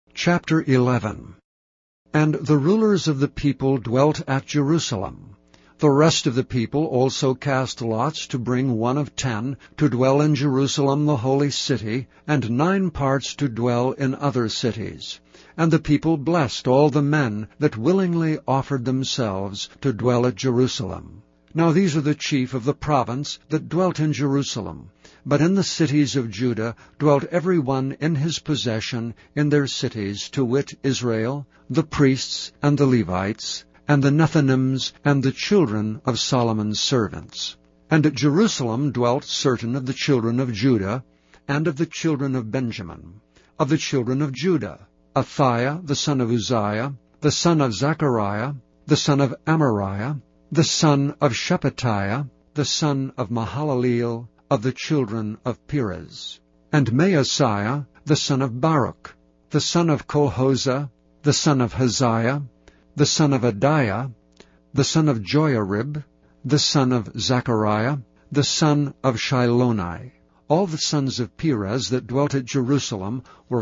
Chapter 11. And the rulers of the people dwelt at Jerusalem. The rest of the people also cast lots to bring 1 of 10 to dwell in Jerusalem the holy city, and 9 parts to dwell in other cities. And the people blessed all the men that willingly offered themselves to dwell at Jerusalem. Now these are the chief of the province that dwelt in Jerusalem. But in the cities of Judah dwelt every one in his possession in their cities, to wit, Israel, the priests and the Levites, and the Nethinims, and the children of Solomon's servants. And at Jerusalem dwelt certain of the children of Judah, and of the children of Benjamin. Of the children of Judah, Athaiah the son of Uzziah, the son of Zechariah, the son of Amariah, the son of Shephatiah, the son of Mahalaleel, of the children of Perez. And Maaseiah the son of Baruch, the son of Colhozeh, the son of Haziah, the son of Adiah, the son of Joiarib, the son of Zechariah, the son of Shiloni. All the sons of Perez that dwelt at Jerusalem were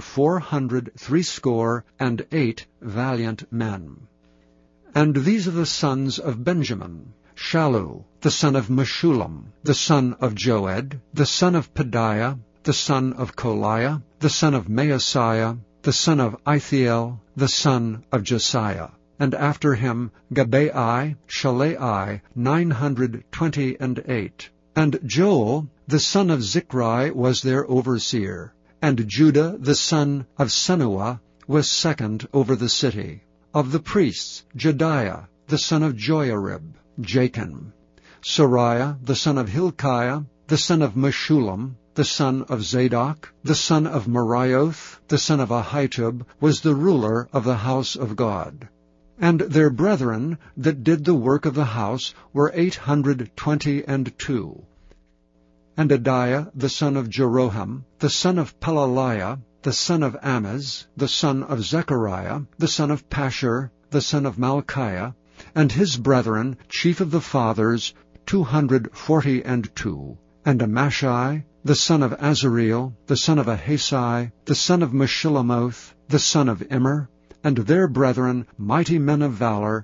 468 valiant men. And these are the sons of Benjamin: Shallu, the son of Meshullam, the son of Joed, the son of Pedaiah, the son of Koliah, the son of Maaseiah, the son of Ithiel, the son of Josiah. And after him Gabai, Shalai, 928. And Joel, the son of Zichri, was their overseer. And Judah, the son of Senuah, was second over the city. Of the priests, Jedaiah, the son of Joiarib, Jachin. Sariah, the son of Hilkiah, the son of Meshullam, the son of Zadok, the son of Marioth, the son of Ahitub, was the ruler of the house of God. And their brethren that did the work of the house were 822. And Adiah, the son of Jeroham, the son of Pelaliah, the son of Amaz, the son of Zechariah, the son of Pashur, the son of Malchiah, and his brethren, chief of the fathers, 242. And Amashai, the son of Azareel, the son of Ahasai, the son of Meshillemoth, the son of Immer, and their brethren, mighty men of valor,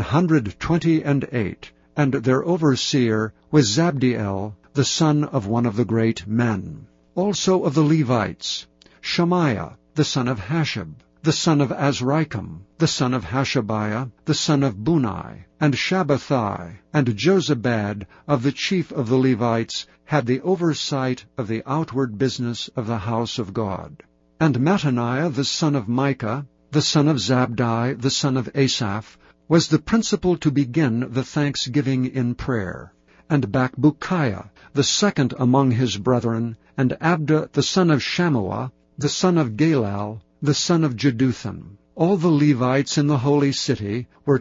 128. And their overseer was Zabdiel, the son of one of the great men. Also of the Levites, Shemaiah, the son of Hashab, the son of Azrikam, the son of Hashabiah, the son of Bunai, and Shabbathai, and Jozabad of the chief of the Levites had the oversight of the outward business of the house of God. And Mattaniah, the son of Micah, the son of Zabdi, the son of Asaph, was the principal to begin the thanksgiving in prayer. And Bakbukiah, the second among his brethren, and Abda, the son of Shammua, the son of Galal, the son of Jeduthun. All the Levites in the holy city were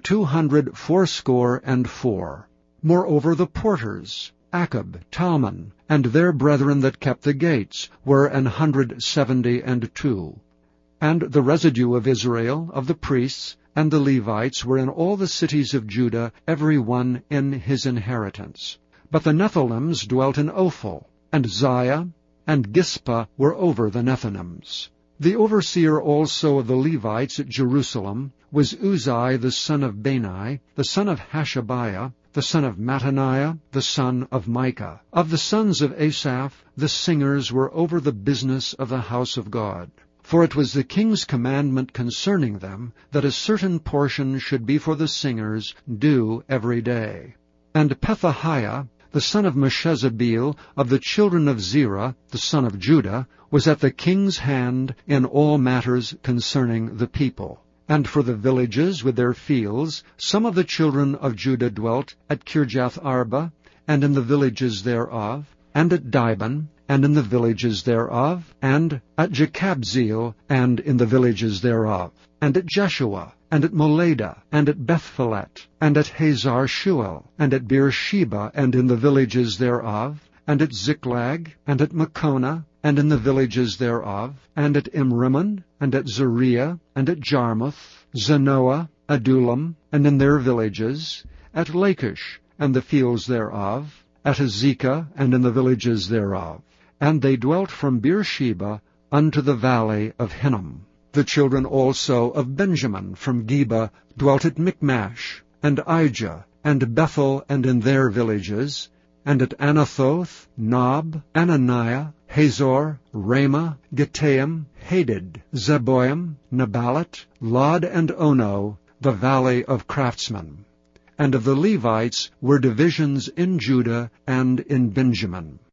284. Moreover the porters, Akab, Talmon, and their brethren that kept the gates, were 172. And the residue of Israel, of the priests, and the Levites were in all the cities of Judah, every one in his inheritance. But the Nethinims dwelt in Ophel, and Ziah, and Gispa were over the Nethinims. The overseer also of the Levites at Jerusalem was Uzzi the son of Bani, the son of Hashabiah, the son of Mattaniah, the son of Micah. Of the sons of Asaph, the singers were over the business of the house of God. For it was the king's commandment concerning them that a certain portion should be for the singers due every day. And Pethahiah, the son of Meshezabeel, of the children of Zerah, the son of Judah, was at the king's hand in all matters concerning the people. And for the villages with their fields, some of the children of Judah dwelt at Kirjath Arba, and in the villages thereof, and at Dibon, and in the villages thereof, and at Jekabzeel, and in the villages thereof, and at Jeshua, and at Moladah, and at Bethphelet, and at Hazar Shual, and at Beersheba, and in the villages thereof, and at Ziklag, and at Makona, and in the villages thereof, and at Imrimmon, and at Zeriah, and at Jarmuth, Zanoah, Adullam, and in their villages, at Lachish, and the fields thereof, at Azekah, and in the villages thereof. And they dwelt from Beersheba unto the valley of Hinnom. The children also of Benjamin from Geba dwelt at Michmash, and Aijah, and Bethel, and in their villages, and at Anathoth, Nob, Ananiah, Hazor, Ramah, Gittaim, Hadid, Zeboim, Neballat, Lod, and Ono, the valley of craftsmen. And of the Levites were divisions in Judah and in Benjamin.